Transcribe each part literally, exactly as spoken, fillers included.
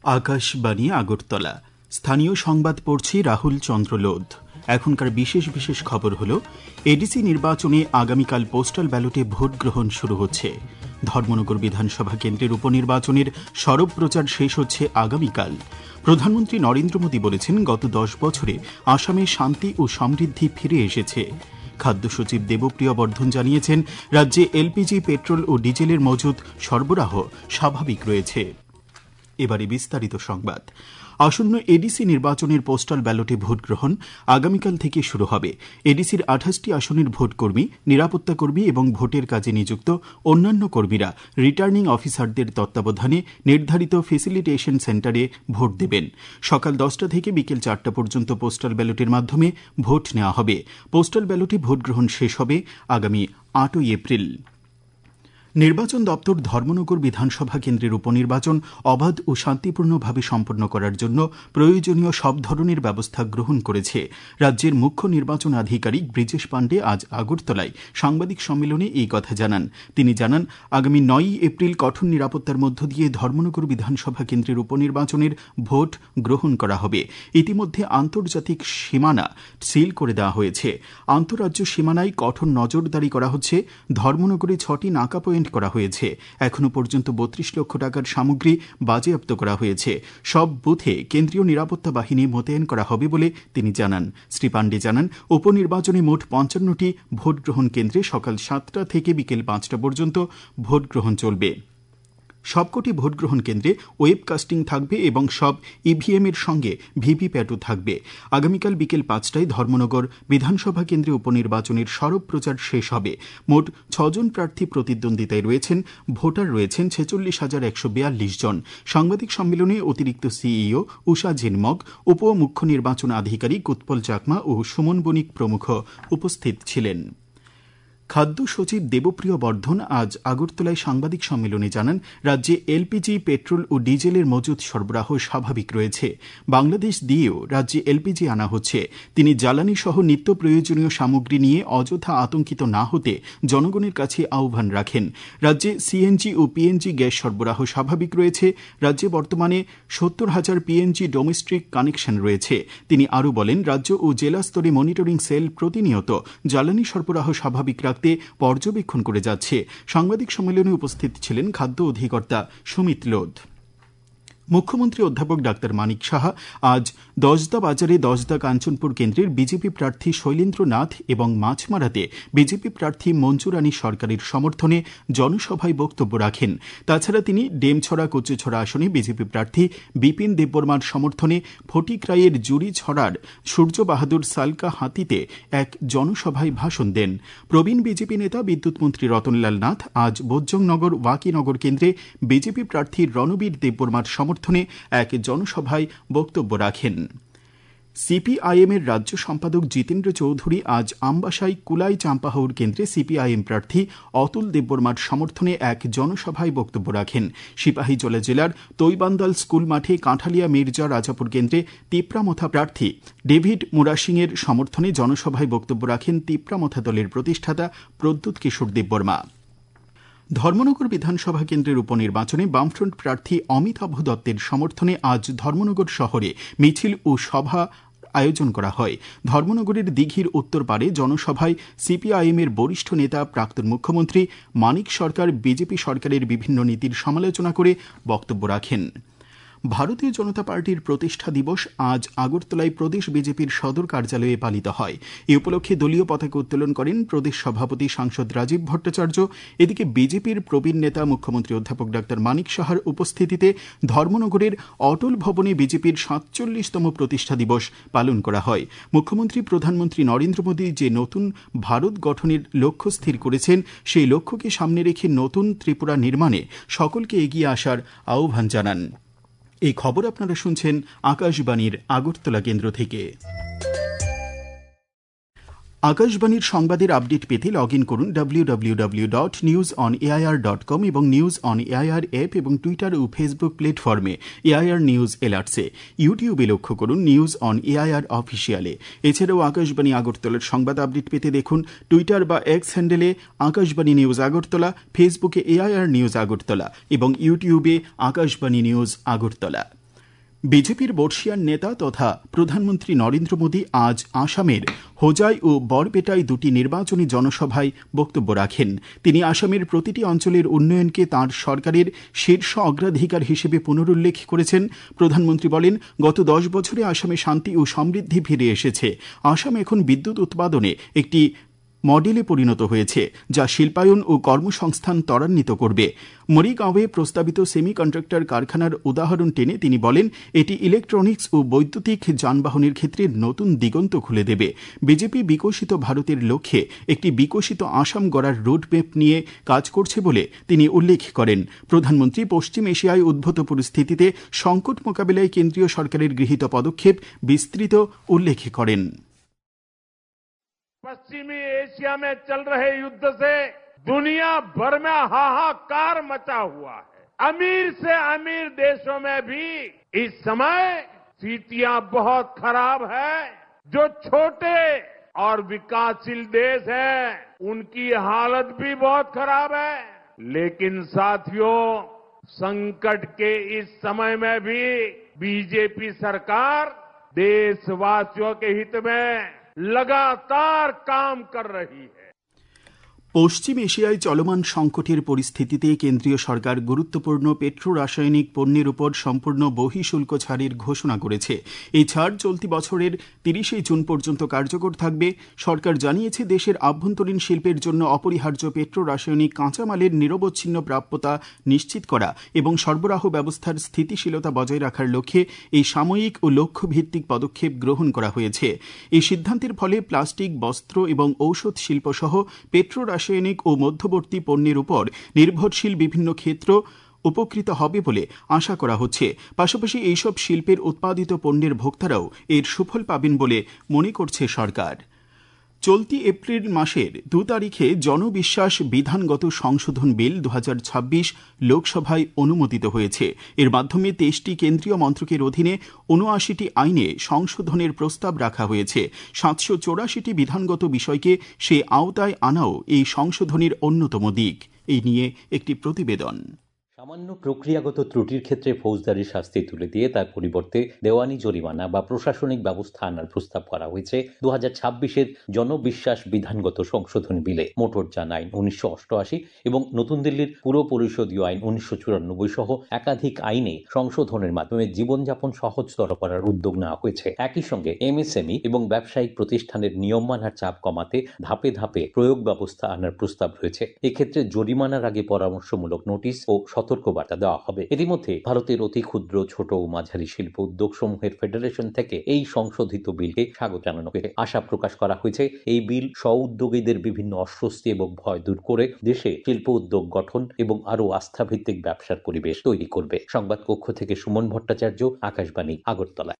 আকাশবাণী আগরতলা। স্থানীয় সংবাদ পড়ছি রাহুল চন্দ্র লোধ। এখনকার বিশেষ বিশেষ খবর হল, এডিসি নির্বাচনে আগামীকাল পোস্টাল ব্যালটে ভোট গ্রহণ শুরু হচ্ছে। ধর্মনগর বিধানসভা কেন্দ্রের উপনির্বাচনের সরব প্রচার শেষ হচ্ছে আগামীকাল। প্রধানমন্ত্রী নরেন্দ্র মোদী বলেছেন, গত দশ বছরে আসামে শান্তি ও সমৃদ্ধি ফিরে এসেছে। খাদ্য সচিব দেবপ্রিয় বর্ধন জানিয়েছেন, রাজ্যে এলপিজি, পেট্রোল ও ডিজেলের মজুত সরবরাহ স্বাভাবিক রয়েছে। এবারে বিস্তারিত সংবাদ। আসন্ন এডিসি নির্বাচনের পোস্টাল ব্যালটে ভোট গ্রহণ আগামীকাল থেকে শুরু হবে। এডিসির আঠাশটি আসনের ভোটকর্মী, নিরাপত্তা কর্মী এবং ভোটের কাজে নিযুক্ত অন্যান্য কর্মীরা রিটার্নিং অফিসারদের তত্ত্বাবধানে নির্ধারিত ফেসিলিটেশন সেন্টারে ভোট দেবেন। সকাল দশটা থেকে বিকেল চারটা পর্যন্ত পোস্টাল ব্যালটের মাধ্যমে ভোট নেওয়া হবে। পোস্টাল ব্যালটে ভোট গ্রহণ শেষ হবে আগামী আটই এপ্রিল। নির্বাচন দপ্তর ধর্মনগর বিধানসভা কেন্দ্রের উপনির্বাচন অবাধ ও শান্তিপূর্ণভাবে সম্পন্ন করার জন্য প্রয়োজনীয় সব ধরনের ব্যবস্থা গ্রহণ করেছে। রাজ্যের মুখ্য নির্বাচন আধিকারিক ব্রিজেশ পাণ্ডে আজ আগরতলায় সাংবাদিক সম্মেলনে এই কথা জানান। তিনি জানান, আগামী নয়ই এপ্রিল কঠোর নিরাপত্তার মধ্য দিয়ে ধর্মনগর বিধানসভা কেন্দ্রের উপনির্বাচনের ভোট গ্রহণ করা হবে। ইতিমধ্যে আন্তর্জাতিক সীমানা সিল করে দেওয়া হয়েছে। আন্তঃরাজ্য সীমানায় কঠোর নজরদারি করা হচ্ছে। ধর্মনগরে ছটি নাকা পয়েন্ট করা হয়েছে। এখনো পর্যন্ত বত্রিশ লক্ষ টাকার সামগ্রী বাজেয়াপ্ত করা হয়েছে। সব বুথে কেন্দ্রীয় নিরাপত্তা বাহিনী মোতায়েন করা হবে বলে তিনি জানান। শ্রী পাণ্ডে জানান, উপনির্বাচনে মোট পঞ্চান্নটি ভোট গ্রহণ কেন্দ্রে সকাল সাতটা থেকে বিকেল পাঁচটা পর্যন্ত ভোট গ্রহণ চলবে। সবকটি ভোটগ্রহণ কেন্দ্রে ওয়েবকাস্টিং থাকবে এবং সব ইভিএম এর সঙ্গে ভিভিপ্যাটও থাকবে। আগামীকাল বিকেল পাঁচটায় ধর্মনগর বিধানসভা কেন্দ্রে উপনির্বাচনের সরব প্রচার শেষ হবে। মোট ছজন প্রার্থী প্রতিদ্বন্দ্বিতায় রয়েছেন। ভোটার রয়েছেন ছেচল্লিশ হাজার একশো বিয়াল্লিশ জন। সাংবাদিক সম্মেলনে অতিরিক্ত সিইও উষা ঝিনমগ, উপ মুখ্য নির্বাচন আধিকারিক উৎপল চাকমা ও সুমন বণিক প্রমুখ উপস্থিত ছিলেন। খাদ্য সচিব দেবপ্রিয় বর্ধন আজ আগরতলায় সাংবাদিক সম্মেলনে জানান, রাজ্যে এলপিজি, পেট্রোল ও ডিজেলের মজুত সরবরাহ স্বাভাবিক রয়েছে। বাংলাদেশ দিয়েও রাজ্যে এলপিজি আনা হচ্ছে। তিনি জ্বালানি সহ নিত্য প্রয়োজনীয় সামগ্রী নিয়ে অযথা আতঙ্কিত না হতে জনগণের কাছে আহ্বান রাখেন। রাজ্যে সিএনজি ও পিএনজি গ্যাস সরবরাহ স্বাভাবিক রয়েছে। রাজ্যে বর্তমানে সত্তর হাজার পিএনজি ডোমেস্টিক কানেকশন রয়েছে। তিনি আরও বলেন, রাজ্য ও জেলা স্তরে মনিটরিং সেল প্রতিনিয়ত জ্বালানি সরবরাহ স্বাভাবিক রাখতে পর্যবেক্ষণ করে যাচ্ছে। সাংবাদিক সম্মেলনে উপস্থিত ছিলেন খাদ্য অধিকর্তা সুমিত লোধ। মুখ্যমন্ত্রী অধ্যাপক ডাক্তার মানিক সাহা আজ দশদা বাজারে দশদা কাঞ্চনপুর কেন্দ্রের বিজেপি প্রার্থী শৈলেন্দ্র নাথ এবং মাছমারাতে বিজেপি প্রার্থী মঞ্জুরানী সরকারের সমর্থনে জনসভায় বক্তব্য রাখেন। তাছাড়া তিনি ডেমছড়া কচুছড়া আসনে বিজেপি প্রার্থী বিপিন দেববর্মার সমর্থনে ফটিকরাইয়ের জুড়ি ছড়ার সূর্য বাহাদুর সালকা হাতিতে এক জনসভায় ভাষণ দেন। প্রবীণ বিজেপি নেতা বিদ্যুৎমন্ত্রী রতনলাল নাথ আজ বোজ্জংনগর ওয়াকিনগর কেন্দ্রে বিজেপি প্রার্থী রণবীর দেববর্মার সমর্থনে এক জনসভায় বক্তব্য রাখেন। সিপিআইএম এর রাজ্য সম্পাদক জিতেন্দ্র চৌধুরী আজ আমবাসায় কুলাই চাম্পাহাউর কেন্দ্রে সিপিআইএম প্রার্থী অতুল দেববর্মার সমর্থনে এক জনসভায় বক্তব্য রাখেন। সিপাহীজলা জেলার তৈবান্দাল স্কুল মাঠে কাঁঠালিয়া মির্জা রাজাপুর কেন্দ্রে তিপ্রামথা প্রার্থী ডেভিড মুরাসিং এর সমর্থনে জনসভায় বক্তব্য রাখেন তিপ্রামথা দলের প্রতিষ্ঠাতা প্রদ্যুৎ কিশোর দেববর্মা। ধর্মনগর বিধানসভা কেন্দ্রের উপনির্বাচনে বামফ্রন্ট প্রার্থী অমিতাভ দত্তের সমর্থনে আজ ধর্মনগর শহরে মিছিল ও সভা আয়োজন করা হয়। ধর্মনগরের দিঘির উত্তর পারে জনসভায় সিপিআইএম এর বরিষ্ঠ নেতা প্রাক্তন মুখ্যমন্ত্রী মানিক সরকার বিজেপি সরকারের বিভিন্ন নীতির সমালোচনা করে বক্তব্য রাখেন। ভারতীয় জনতা পার্টির প্রতিষ্ঠা দিবস আজ আগরতলায় প্রদেশ বিজেপির সদর কার্যালয়ে পালিত হয়। এ উপলক্ষে দলীয় পতাকা উত্তোলন করেন প্রদেশ সভাপতি সাংসদ রাজীব ভট্টাচার্য। এদিকে বিজেপির প্রবীণ নেতা মুখ্যমন্ত্রী অধ্যাপক ডাক্তার মানিক সাহার উপস্থিতিতে ধর্মনগরের অটল ভবনে বিজেপির সাতচল্লিশতম প্রতিষ্ঠা দিবস পালন করা হয়। মুখ্যমন্ত্রী প্রধানমন্ত্রী নরেন্দ্র মোদী যে নতুন ভারত গঠনের লক্ষ্য স্থির করেছেন, সেই লক্ষ্যকে সামনে রেখে নতুন ত্রিপুরা নির্মাণে সকলকে এগিয়ে আসার আহ্বান জানান। এই খবর আপনারা শুনছেন আকাশবাণীর আগরতলা কেন্দ্র থেকে। আকাশবাণীর সংবাদের আপডেট পেতে লগ ইন করুন W W W dot news on AIR dot com এবং নিউজ অন এআইআর অ্যাপ এবং টুইটার ও ফেসবুক প্ল্যাটফর্মে এআইআর নিউজ এলার্টসে। ইউটিউবে লক্ষ্য করুন নিউজ অন এআইআর অফিসিয়ালে। এছাড়াও আকাশবাণী আগরতলার সংবাদ আপডেট পেতে দেখুন টুইটার বা এক্স হ্যান্ডেলে আকাশবাণী নিউজ আগরতলা, ফেসবুকে এআইআর নিউজ আগরতলা এবং ইউটিউবে আকাশবাণী নিউজ আগরতলা। বিজেপির বর্ষিয়ান নেতা তথা প্রধানমন্ত্রী নরেন্দ্র মোদী আজ আসামের হোজাই ও বরপেটায় দুটি নির্বাচনী জনসভায় বক্তব্য রাখেন। তিনি আসামের প্রতিটি অঞ্চলের উন্নয়নকে তাঁর সরকারের শীর্ষ অগ্রাধিকার হিসেবে পুনরুল্লেখ করেছেন। প্রধানমন্ত্রী বলেন, গত দশ বছরে আসামে শান্তি ও সমৃদ্ধি ফিরে এসেছে। আসাম এখন বিদ্যুৎ উৎপাদনে একটি মডেলে পরিণত হয়েছে, যা শিল্পায়ন ও কর্মসংস্থান ত্বরান্বিত করবে। মরিগাঁওয়ে প্রস্তাবিত সেমি কন্ডাক্টর কারখানার উদাহরণ টেনে তিনি বলেন, এটি ইলেকট্রনিক্স ও বৈদ্যুতিক যানবাহনের ক্ষেত্রে নতুন দিগন্ত খুলে দেবে। বিজেপি বিকশিত ভারতের লক্ষ্যে একটি বিকশিত আসাম গড়ার রোডম্যাপ নিয়ে কাজ করছে বলে তিনি উল্লেখ করেন। প্রধানমন্ত্রী পশ্চিম এশিয়ায় উদ্ভূত পরিস্থিতিতে সংকট মোকাবিলায় কেন্দ্রীয় সরকারের গৃহীত পদক্ষেপ বিস্তৃত উল্লেখ করেন। पश्चिमी एशिया में चल रहे युद्ध से दुनिया भर में हाहाकार मचा हुआ है। अमीर से अमीर देशों में भी इस समय स्थितियां बहुत खराब है। जो छोटे और विकासशील देश हैं, उनकी हालत भी बहुत खराब है। लेकिन साथियों, संकट के इस समय में भी बीजेपी सरकार देशवासियों के हित में लगातार काम कर रही है। পশ্চিম এশিয়ায় চলমান সংকটের পরিস্থিতিতে কেন্দ্রীয় সরকার গুরুত্বপূর্ণ পেট্রো রাসায়নিক পণ্যের উপর সম্পূর্ণ বহিঃশুল্ক ছাড়ের ঘোষণা করেছে। এই ছাড় চলতি বছরের তিরিশে জুন পর্যন্ত কার্যকর থাকবে। সরকার জানিয়েছে, দেশের আভ্যন্তরীণ শিল্পের জন্য অপরিহার্য পেট্রো রাসায়নিক কাঁচামালের নিরবচ্ছিন্ন প্রাপ্যতা নিশ্চিত করা এবং সরবরাহ ব্যবস্থার স্থিতিশীলতা বজায় রাখার লক্ষ্যে এই সাময়িক ও লক্ষ্যভিত্তিক পদক্ষেপ গ্রহণ করা হয়েছে। এই সিদ্ধান্তের ফলে প্লাস্টিক, বস্ত্র এবং ঔষধ শিল্পসহ পেট্রো রাসায়নিক ও মধ্যবর্তী পণ্যের উপর নির্ভরশীল বিভিন্ন ক্ষেত্র উপকৃত হবে বলে আশা করা হচ্ছে। পাশাপাশি এইসব শিল্পের উৎপাদিত পণ্যের ভোক্তারাও এর সুফল পাবেন বলে মনে করছে সরকার। চলতি এপ্রিল মাসের দু তারিখে জনবিশ্বাস বিধানগত সংশোধন বিল দু হাজার ছাব্বিশ লোকসভায় অনুমোদিত হয়েছে। এর মাধ্যমে তেইশটি কেন্দ্রীয় মন্ত্রকের অধীনে উনআশিটি আইনে সংশোধনের প্রস্তাব রাখা হয়েছে। সাতশো চৌরাশিটি বিধানগত বিষয়কে সে আওতায় আনাও এই সংশোধনের অন্যতম দিক। এই নিয়ে একটি প্রতিবেদন। সামান্য প্রক্রিয়াগত ত্রুটির ক্ষেত্রে ফৌজদারি শাস্তি তুলে দিয়ে তার পরিবর্তে দেওয়ানি জরিমানা বা প্রশাসনিক ব্যবস্থা আনার প্রস্তাব করা হয়েছে দু হাজার ছাব্বিশের জনবিশ্বাস বিধানগত সংশোধন বিলে। মোটরযান আইন উনিশশো অষ্টআশি এবং নতুন দিল্লির পুর পরিষদীয় আইন উনিশশো চুরানব্বই সহ একাধিক আইনে সংশোধনের মাধ্যমে জীবনযাপন সহজতর করার উদ্যোগ নেওয়া হয়েছে। একই সঙ্গে এমএসএমই এবং ব্যবসায়িক প্রতিষ্ঠানের নিয়ম মানার চাপ কমাতে ধাপে ধাপে প্রয়োগ ব্যবস্থা আনার প্রস্তাব রয়েছে। এক্ষেত্রে জরিমানার আগে পরামর্শমূলক নোটিশ ও সতর্কবার্তা দেওয়া হবে। ইতিমধ্যে ভারতের অতি ক্ষুদ্র, ছোট ও মাঝারি শিল্প উদ্যোগ সমূহের ফেডারেশন থেকে এই সংশোধিত বিলকে স্বাগত জানানো হয়েছে। আশা প্রকাশ করা হয়েছে, এই বিল স্ব-উদ্যোগীদের বিভিন্ন অস্বস্তি এবং ভয় দূর করে দেশে শিল্প উদ্যোগ গঠন এবং আরও আস্থাভিত্তিক ব্যবসার পরিবেশ তৈরি করবে। সংবাদ কক্ষ থেকে সুমন ভট্টাচার্য, আকাশবাণী, আগরতলা।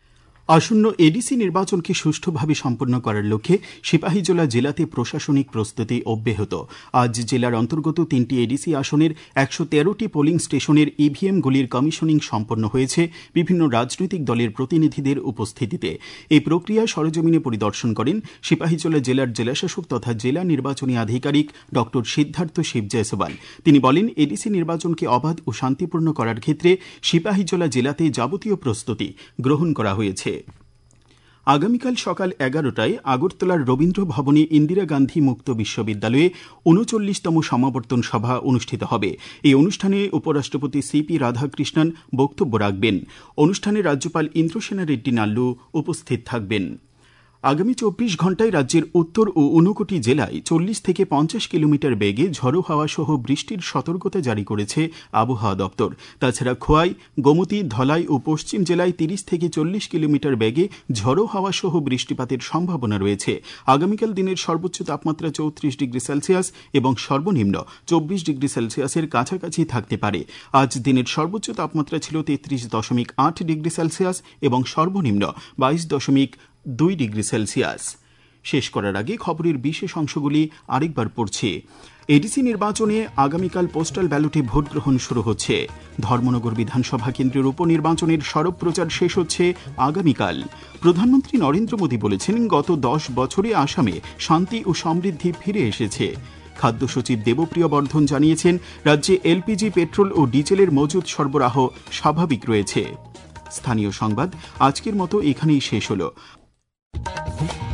আসন্ন এডিসি নির্বাচনকে সুষ্ঠুভাবে সম্পন্ন করার লক্ষ্যে সিপাহীজলা জেলাতে প্রশাসনিক প্রস্তুতি অব্যাহত। আজ জেলার অন্তর্গত তিনটি এডিসি আসনের একশো তেরোটি পোলিং স্টেশনের ইভিএমগুলির কমিশনিং সম্পন্ন হয়েছে বিভিন্ন রাজনৈতিক দলের প্রতিনিধিদের উপস্থিতিতে। এই প্রক্রিয়া সরেজমিনে পরিদর্শন করেন সিপাহীজলা জেলার জেলাশাসক তথা জেলা নির্বাচনী আধিকারিক ড সিদ্ধার্থ শিব জয়সওয়াল। তিনি বলেন, এডিসি নির্বাচনকে অবাধ ও শান্তিপূর্ণ করার ক্ষেত্রে সিপাহীজলা জেলাতে যাবতীয় প্রস্তুতি গ্রহণ করা হয়েছে। আগামীকাল সকাল এগারোটায় আগরতলার রবীন্দ্র ভবনে ইন্দিরা গান্ধী মুক্ত বিশ্ববিদ্যালয়ে উনচল্লিশতম সমাবর্তন সভা অনুষ্ঠিত হবে। এই অনুষ্ঠানে উপরাষ্ট্রপতি সিপি রাধাকৃষ্ণন বক্তব্য রাখবেন। অনুষ্ঠানে রাজ্যপাল ইন্দ্রসেনা রেড্ডি নাল্লু উপস্থিত থাকবেন। আগামী চব্বিশ ঘণ্টায় রাজ্যের উত্তর ও ঊনকোটি জেলায় চল্লিশ থেকে পঞ্চাশ কিলোমিটার বেগে ঝড়ো হাওয়া সহ বৃষ্টির সতর্কতা জারি করেছে আবহাওয়া দপ্তর। তাছাড়া খোয়াই, গোমতী, ধলাই ও পশ্চিম জেলায় তিরিশ থেকে চল্লিশ কিলোমিটার বেগে ঝড়ো হাওয়া সহ বৃষ্টিপাতের সম্ভাবনা রয়েছে। আগামীকাল দিনের সর্বোচ্চ তাপমাত্রা চৌত্রিশ ডিগ্রি সেলসিয়াস এবং সর্বনিম্ন চব্বিশ ডিগ্রি সেলসিয়াসের কাছাকাছি থাকতে পারে। আজ দিনের সর্বোচ্চ তাপমাত্রা ছিল তেত্রিশ দশমিক আট ডিগ্রি সেলসিয়াস এবং সর্বনিম্ন বাইশ দশমিক দুই ডিগ্রি সেলসিয়াস। শেষ করার আগে খবরের বিশেষ অংশগুলি আরেকবার পড়ছি। এডিসি নির্বাচনে আগামীকাল পোস্টাল ব্যালটে ভোট গ্রহণ শুরু হচ্ছে। ধর্মনগর বিধানসভা কেন্দ্রের উপনির্বাচনের সরব প্রচার শেষ হচ্ছে আগামীকাল। প্রধানমন্ত্রী নরেন্দ্র মোদী বলেছেন, গত দশ বছরে আসামে শান্তি ও সমৃদ্ধি ফিরে এসেছে। খাদ্য সচিব দেবপ্রিয় বর্ধন জানিয়েছেন, রাজ্যে এলপিজি, পেট্রোল ও ডিজেলের মজুত সরবরাহ স্বাভাবিক রয়েছে। স্থানীয় সংবাদ আজকের মতো এখানেই শেষ হলো।